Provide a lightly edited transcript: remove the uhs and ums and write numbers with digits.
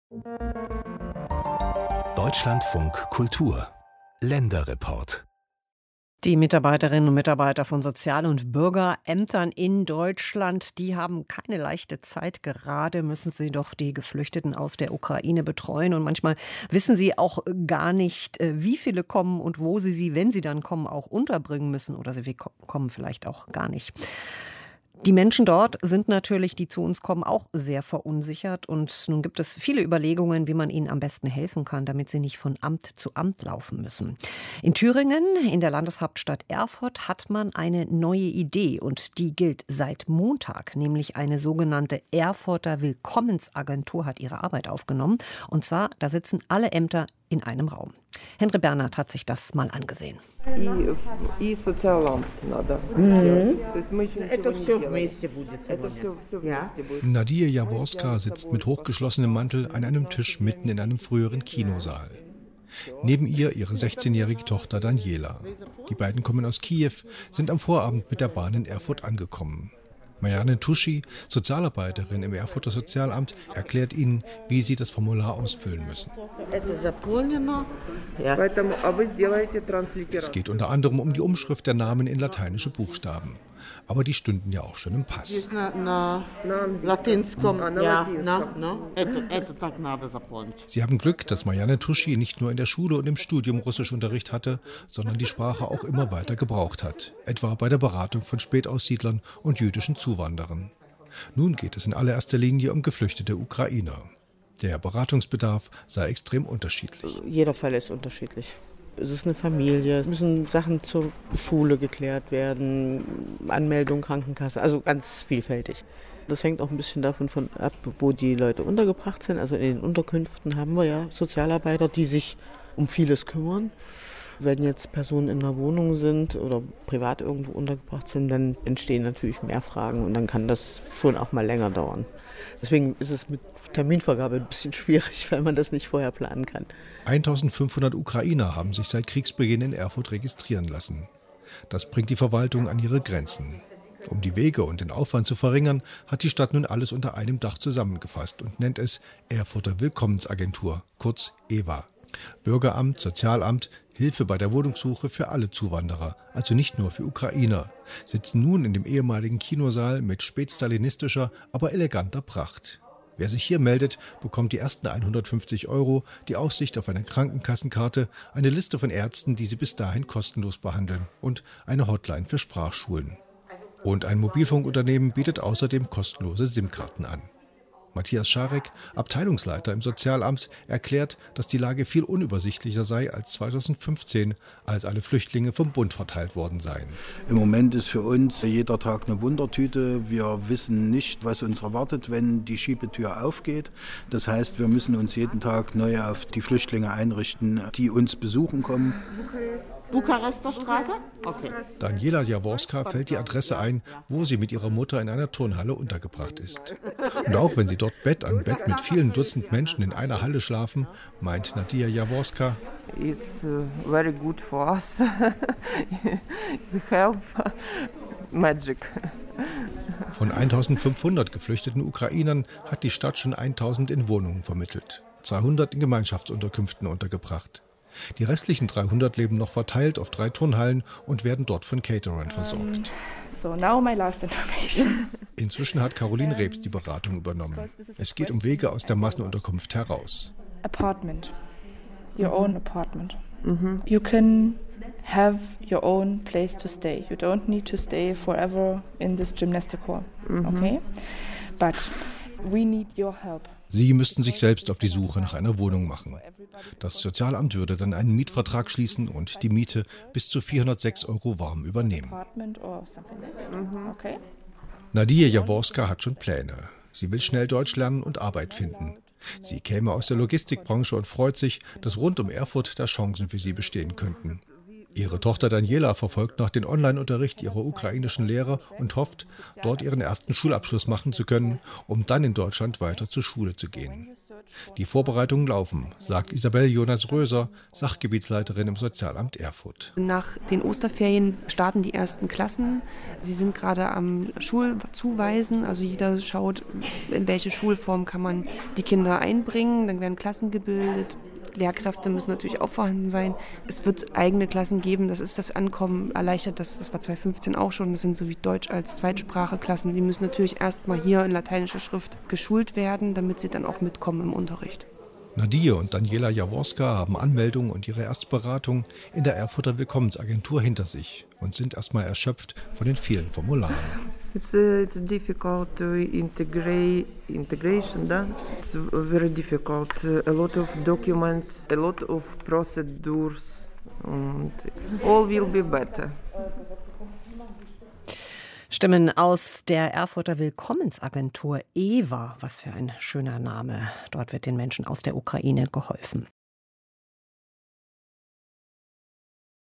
Deutschlandfunk Kultur Länderreport. Die Mitarbeiterinnen und Mitarbeiter von Sozial- und Bürgerämtern in Deutschland, die haben keine leichte Zeit. Gerade müssen sie doch die Geflüchteten aus der Ukraine betreuen. Und manchmal wissen sie auch gar nicht, wie viele kommen und wo sie, wenn sie dann kommen, auch unterbringen müssen. Oder sie kommen vielleicht auch gar nicht. Die Menschen dort sind natürlich, die zu uns kommen, auch sehr verunsichert. Und nun gibt es viele Überlegungen, wie man ihnen am besten helfen kann, damit sie nicht von Amt zu Amt laufen müssen. In Thüringen, in der Landeshauptstadt Erfurt, hat man eine neue Idee. Und die gilt seit Montag. Nämlich eine sogenannte Erfurter Willkommensagentur hat ihre Arbeit aufgenommen. Und zwar, da sitzen alle Ämter in einem Raum. Henry Bernhard hat sich das mal angesehen. Nadia Jaworska sitzt mit hochgeschlossenem Mantel an einem Tisch mitten in einem früheren Kinosaal. Neben ihr ihre 16-jährige Tochter Daniela. Die beiden kommen aus Kiew, sind am Vorabend mit der Bahn in Erfurt angekommen. Marianne Tuschi, Sozialarbeiterin im Erfurter Sozialamt, erklärt ihnen, wie sie das Formular ausfüllen müssen. Es geht unter anderem um die Umschrift der Namen in lateinische Buchstaben. Aber die stünden ja auch schon im Pass. Sie haben Glück, dass Marianne Tuschi nicht nur in der Schule und im Studium Russischunterricht hatte, sondern die Sprache auch immer weiter gebraucht hat. Etwa bei der Beratung von Spätaussiedlern und jüdischen Zuwanderern. Nun geht es in allererster Linie um geflüchtete Ukrainer. Der Beratungsbedarf sei extrem unterschiedlich. Jeder Fall ist unterschiedlich. Es ist eine Familie, es müssen Sachen zur Schule geklärt werden, Anmeldung, Krankenkasse, also ganz vielfältig. Das hängt auch ein bisschen davon ab, wo die Leute untergebracht sind. Also in den Unterkünften haben wir ja Sozialarbeiter, die sich um vieles kümmern. Wenn jetzt Personen in einer Wohnung sind oder privat irgendwo untergebracht sind, dann entstehen natürlich mehr Fragen und dann kann das schon auch mal länger dauern. Deswegen ist es mit Terminvergabe ein bisschen schwierig, weil man das nicht vorher planen kann. 1500 Ukrainer haben sich seit Kriegsbeginn in Erfurt registrieren lassen. Das bringt die Verwaltung an ihre Grenzen. Um die Wege und den Aufwand zu verringern, hat die Stadt nun alles unter einem Dach zusammengefasst und nennt es Erfurter Willkommensagentur, kurz EWA. Bürgeramt, Sozialamt, Hilfe bei der Wohnungssuche für alle Zuwanderer, also nicht nur für Ukrainer, sitzen nun in dem ehemaligen Kinosaal mit spätstalinistischer, aber eleganter Pracht. Wer sich hier meldet, bekommt die ersten 150 €, die Aussicht auf eine Krankenkassenkarte, eine Liste von Ärzten, die sie bis dahin kostenlos behandeln und eine Hotline für Sprachschulen. Und ein Mobilfunkunternehmen bietet außerdem kostenlose SIM-Karten an. Matthias Scharek, Abteilungsleiter im Sozialamt, erklärt, dass die Lage viel unübersichtlicher sei als 2015, als alle Flüchtlinge vom Bund verteilt worden seien. Im Moment ist für uns jeder Tag eine Wundertüte. Wir wissen nicht, was uns erwartet, wenn die Schiebetür aufgeht. Das heißt, wir müssen uns jeden Tag neu auf die Flüchtlinge einrichten, die uns besuchen kommen. Bukarester Straße? Okay. Daniela Jaworska fällt die Adresse ein, wo sie mit ihrer Mutter in einer Turnhalle untergebracht ist. Und auch wenn sie dort Bett an Bett mit vielen Dutzend Menschen in einer Halle schlafen, meint Nadia Jaworska, It's very good for us. The help, magic. Von 1500 geflüchteten Ukrainern hat die Stadt schon 1000 in Wohnungen vermittelt, 200 in Gemeinschaftsunterkünften untergebracht. Die restlichen 300 leben noch verteilt auf 3 Turnhallen und werden dort von Caterern versorgt. So now my last information. Inzwischen hat Caroline Rebs die Beratung übernommen. Es geht um Wege aus der Massenunterkunft heraus. Apartment. Your own apartment. You can have your own place to stay. You don't need to stay forever in this gymnastic hall. Okay? But we need your help. Sie müssten sich selbst auf die Suche nach einer Wohnung machen. Das Sozialamt würde dann einen Mietvertrag schließen und die Miete bis zu 406 € warm übernehmen. Nadia Jaworska hat schon Pläne. Sie will schnell Deutsch lernen und Arbeit finden. Sie käme aus der Logistikbranche und freut sich, dass rund um Erfurt da Chancen für sie bestehen könnten. Ihre Tochter Daniela verfolgt noch den Online-Unterricht ihrer ukrainischen Lehrer und hofft, dort ihren ersten Schulabschluss machen zu können, um dann in Deutschland weiter zur Schule zu gehen. Die Vorbereitungen laufen, sagt Isabel Jonas-Röser, Sachgebietsleiterin im Sozialamt Erfurt. Nach den Osterferien starten die ersten Klassen. Sie sind gerade am Schulzuweisen, also jeder schaut, in welche Schulform kann man die Kinder einbringen. Dann werden Klassen gebildet. Lehrkräfte müssen natürlich auch vorhanden sein. Es wird eigene Klassen geben, das ist das Ankommen erleichtert, das war 2015 auch schon. Das sind so wie Deutsch als Zweitsprache Klassen. Die müssen natürlich erstmal hier in lateinischer Schrift geschult werden, damit sie dann auch mitkommen im Unterricht. Nadia und Daniela Jaworska haben Anmeldung und ihre Erstberatung in der Erfurter Willkommensagentur hinter sich und sind erstmal erschöpft von den vielen Formularen. It's difficult to integration, da? It's very difficult. A lot of documents, a lot of procedures, and all will be better. Stimmen aus der Erfurter Willkommensagentur EWA. Was für ein schöner Name. Dort wird den Menschen aus der Ukraine geholfen.